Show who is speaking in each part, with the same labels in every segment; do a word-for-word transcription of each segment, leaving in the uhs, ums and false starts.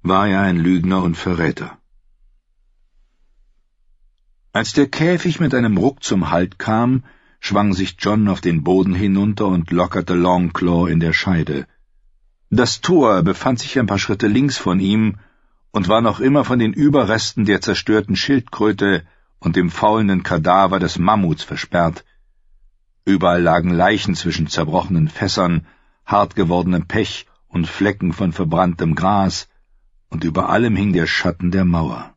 Speaker 1: war er ein Lügner und Verräter. Als der Käfig mit einem Ruck zum Halt kam, schwang sich John auf den Boden hinunter und lockerte Longclaw in der Scheide. Das Tor befand sich ein paar Schritte links von ihm und war noch immer von den Überresten der zerstörten Schildkröte und dem faulenden Kadaver des Mammuts versperrt. Überall lagen Leichen zwischen zerbrochenen Fässern, hart gewordenem Pech und Flecken von verbranntem Gras, und über allem hing der Schatten der Mauer.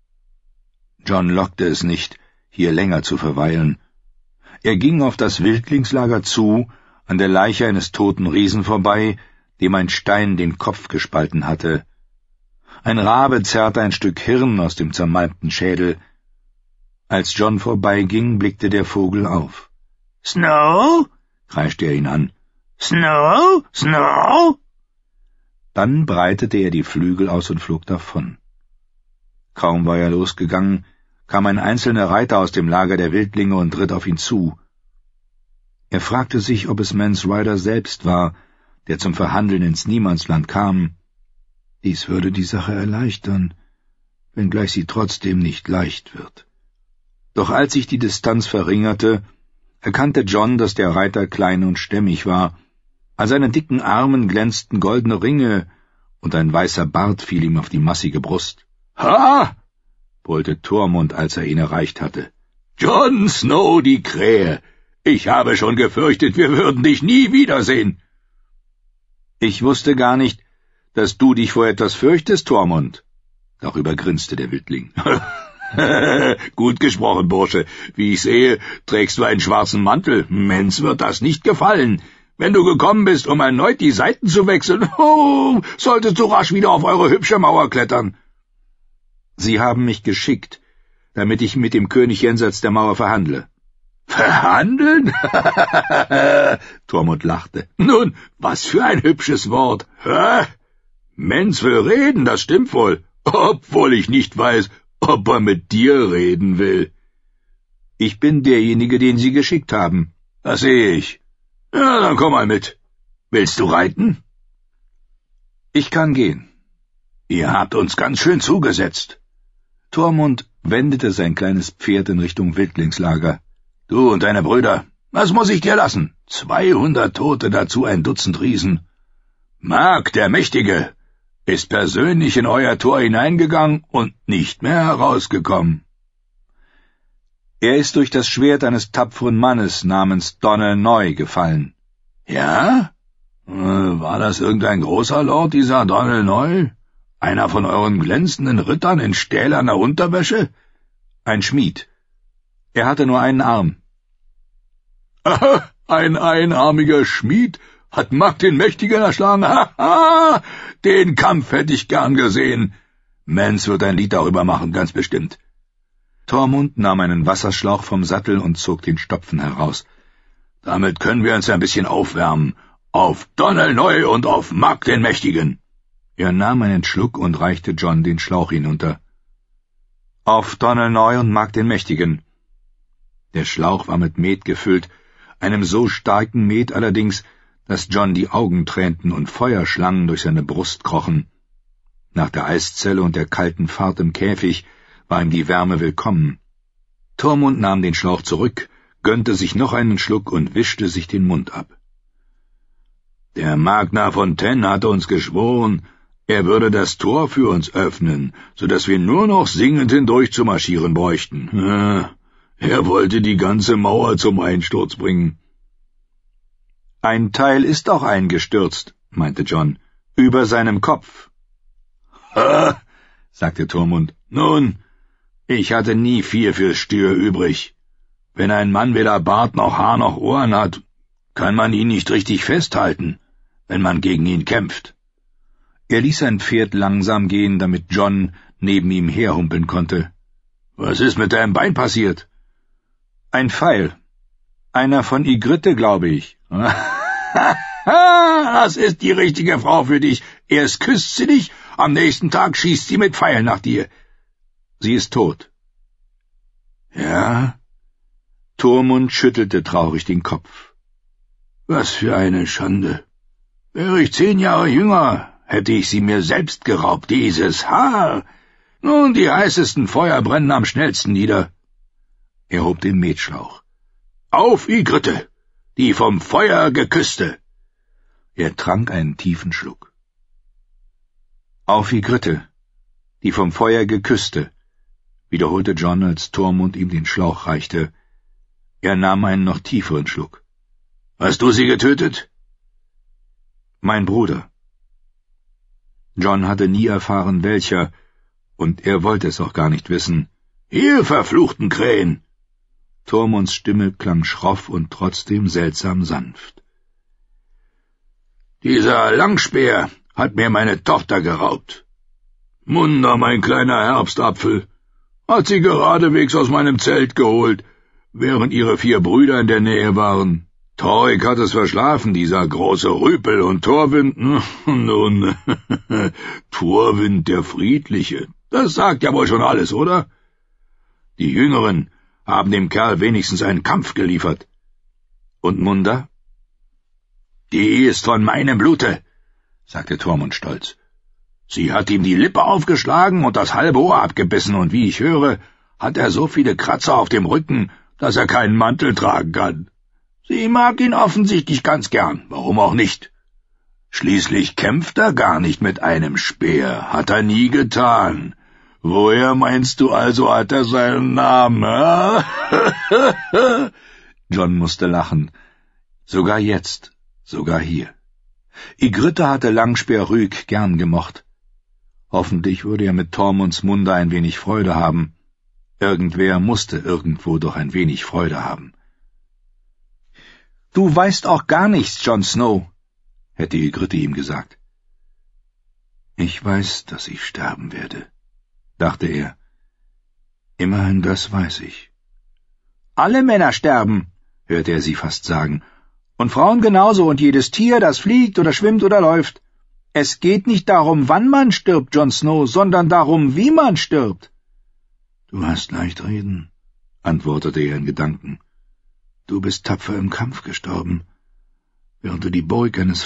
Speaker 1: John lockte es nicht, hier länger zu verweilen. Er ging auf das Wildlingslager zu, an der Leiche eines toten Riesen vorbei, dem ein Stein den Kopf gespalten hatte. Ein Rabe zerrte ein Stück Hirn aus dem zermalmten Schädel. Als John vorbeiging, blickte der Vogel auf. »Snow?« kreischte er ihn an. »Snow? Snow?« Dann breitete er die Flügel aus und flog davon. Kaum war er losgegangen, kam ein einzelner Reiter aus dem Lager der Wildlinge und ritt auf ihn zu. Er fragte sich, ob es Mance Ryder selbst war, der zum Verhandeln ins Niemandsland kam. Dies würde die Sache erleichtern, wenngleich sie trotzdem nicht leicht wird. Doch als sich die Distanz verringerte, erkannte John, dass der Reiter klein und stämmig war. An seinen dicken Armen glänzten goldene Ringe, und ein weißer Bart fiel ihm auf die massige Brust. »Ha!« brüllte Tormund, als er ihn erreicht hatte. »Jon Snow, die Krähe! Ich habe schon gefürchtet, wir würden dich nie wiedersehen!« »Ich wusste gar nicht, dass du dich vor etwas fürchtest, Tormund.« Darüber grinste der Wildling. »Gut gesprochen, Bursche. Wie ich sehe, trägst du einen schwarzen Mantel. Mance wird das nicht gefallen. Wenn du gekommen bist, um erneut die Seiten zu wechseln, oh, solltest du rasch wieder auf eure hübsche Mauer klettern.« »Sie haben mich geschickt, damit ich mit dem König jenseits der Mauer verhandle.« »Verhandeln?« Tormund lachte. »Nun, was für ein hübsches Wort. Hä? Mance will reden, das stimmt wohl, obwohl ich nicht weiß, ob er mit dir reden will.« »Ich bin derjenige, den Sie geschickt haben.« »Das sehe ich. Ja, dann komm mal mit. Willst du reiten?« »Ich kann gehen.« »Ihr habt uns ganz schön zugesetzt.« Tormund wendete sein kleines Pferd in Richtung Wildlingslager. »Du und deine Brüder, was muss ich dir lassen? Zweihundert Tote, dazu ein Dutzend Riesen. Mag, der Mächtige, ist persönlich in euer Tor hineingegangen und nicht mehr herausgekommen.« »Er ist durch das Schwert eines tapferen Mannes namens Donal Noy gefallen.« »Ja? War das irgendein großer Lord, dieser Donal Noy? Einer von euren glänzenden Rittern in stählerner Unterwäsche?« »Ein Schmied. Er hatte nur einen Arm.« »Aha, ein einarmiger Schmied hat Mag den Mächtigen erschlagen. Haha, den Kampf hätte ich gern gesehen. Mance wird ein Lied darüber machen, ganz bestimmt.« Tormund nahm einen Wasserschlauch vom Sattel und zog den Stopfen heraus. »Damit können wir uns ein bisschen aufwärmen. Auf Donal Noy und auf Mag den Mächtigen!« Er nahm einen Schluck und reichte John den Schlauch hinunter. »Auf Donal Noy und Mag den Mächtigen!« Der Schlauch war mit Met gefüllt, einem so starken Met allerdings, dass John die Augen tränten und Feuerschlangen durch seine Brust krochen. Nach der Eiszelle und der kalten Fahrt im Käfig war ihm die Wärme willkommen. Tormund nahm den Schlauch zurück, gönnte sich noch einen Schluck und wischte sich den Mund ab. »Der Magna von Ten hatte uns geschworen, er würde das Tor für uns öffnen, so dass wir nur noch singend hindurch zu marschieren bräuchten. Ja, er wollte die ganze Mauer zum Einsturz bringen.« »Ein Teil ist auch eingestürzt«, meinte John, »über seinem Kopf.« »Ha«, sagte Tormund, »nun, ich hatte nie viel fürs Stör übrig. Wenn ein Mann weder Bart noch Haar noch Ohren hat, kann man ihn nicht richtig festhalten, wenn man gegen ihn kämpft.« Er ließ sein Pferd langsam gehen, damit John neben ihm herhumpeln konnte. »Was ist mit deinem Bein passiert?« »Ein Pfeil. Einer von Ygritte, glaube ich.« »Das ist die richtige Frau für dich. Erst küsst sie dich, am nächsten Tag schießt sie mit Pfeilen nach dir.« »Sie ist tot.« »Ja?« Tormund schüttelte traurig den Kopf. »Was für eine Schande. Wäre ich zehn Jahre jünger, hätte ich sie mir selbst geraubt, dieses Haar. Nun, die heißesten Feuer brennen am schnellsten nieder. Er hob den Metschlauch. Auf, Ygritte, die vom Feuer geküsste! Er trank einen tiefen Schluck. Auf, Ygritte, die vom Feuer geküsste, wiederholte John, als Tormund ihm den Schlauch reichte. Er nahm einen noch tieferen Schluck. Hast du sie getötet? Mein Bruder. John hatte nie erfahren, welcher, und er wollte es auch gar nicht wissen. Ihr verfluchten Krähen! Tormunds Stimme klang schroff und trotzdem seltsam sanft. Dieser Langspeer hat mir meine Tochter geraubt. Munda, mein kleiner Herbstapfel, hat sie geradewegs aus meinem Zelt geholt, während ihre vier Brüder in der Nähe waren. Thorik hat es verschlafen, dieser große Rüpel, und Torwind, nun, Torwind der Friedliche, das sagt ja wohl schon alles, oder? Die Jüngeren haben dem Kerl wenigstens einen Kampf geliefert. Und Munda? Die ist von meinem Blute, sagte Tormund stolz. Sie hat ihm die Lippe aufgeschlagen und das halbe Ohr abgebissen, und wie ich höre, hat er so viele Kratzer auf dem Rücken, dass er keinen Mantel tragen kann. Sie mag ihn offensichtlich ganz gern, warum auch nicht? Schließlich kämpft er gar nicht mit einem Speer, hat er nie getan. Woher meinst du also, hat er seinen Namen? John musste lachen. Sogar jetzt, sogar hier. Ygritte hatte Langspeer Rüg gern gemocht. Hoffentlich würde er mit Tormunds Munde ein wenig Freude haben. Irgendwer musste irgendwo doch ein wenig Freude haben. »Du weißt auch gar nichts, Jon Snow«, hätte Ygritte ihm gesagt. »Ich weiß, dass ich sterben werde«, dachte er. »Immerhin das weiß ich.« »Alle Männer sterben«, hörte er sie fast sagen, »und Frauen genauso und jedes Tier, das fliegt oder schwimmt oder läuft. Es geht nicht darum, wann man stirbt, Jon Snow, sondern darum, wie man stirbt.« »Du hast leicht reden«, antwortete er in Gedanken. »Du bist tapfer im Kampf gestorben, während du die Burg eines